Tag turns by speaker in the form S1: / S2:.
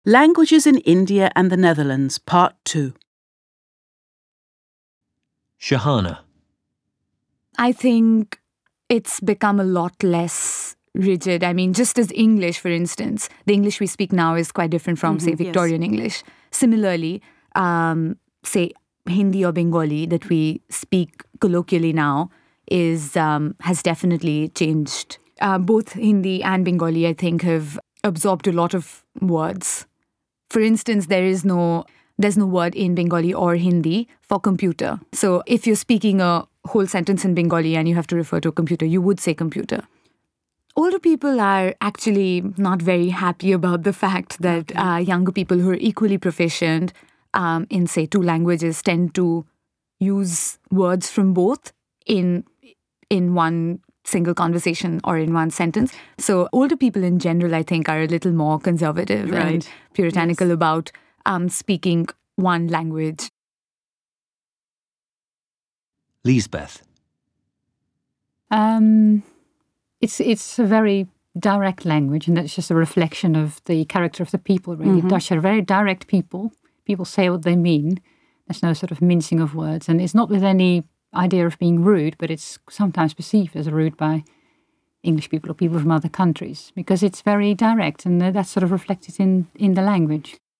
S1: Languages in India and the Netherlands, Part 2.
S2: Shahana.
S3: I think it's become a lot less rigid. I mean, just as English, for instance, the English we speak now is quite different from, say, Victorian English. Similarly, say, Hindi or Bengali that we speak colloquially now has definitely changed. Both Hindi and Bengali, I think, have absorbed a lot of words. For instance, there's no word in Bengali or Hindi for computer. So if you're speaking a whole sentence in Bengali and you have to refer to a computer, you would say computer. Older people are actually not very happy about the fact that younger people who are equally proficient in, say, two languages tend to use words from both in one single conversation or in one sentence. So older people in general, I think, are a little more conservative and puritanical about speaking one language.
S2: Lisbeth.
S4: It's a very direct language, and that's just a reflection of the character of the people, really. Dutch are very direct people. People say what they mean. There's no sort of mincing of words, and it's not with any idea of being rude, but it's sometimes perceived as rude by English people or people from other countries, because it's very direct, and that's sort of reflected in the language.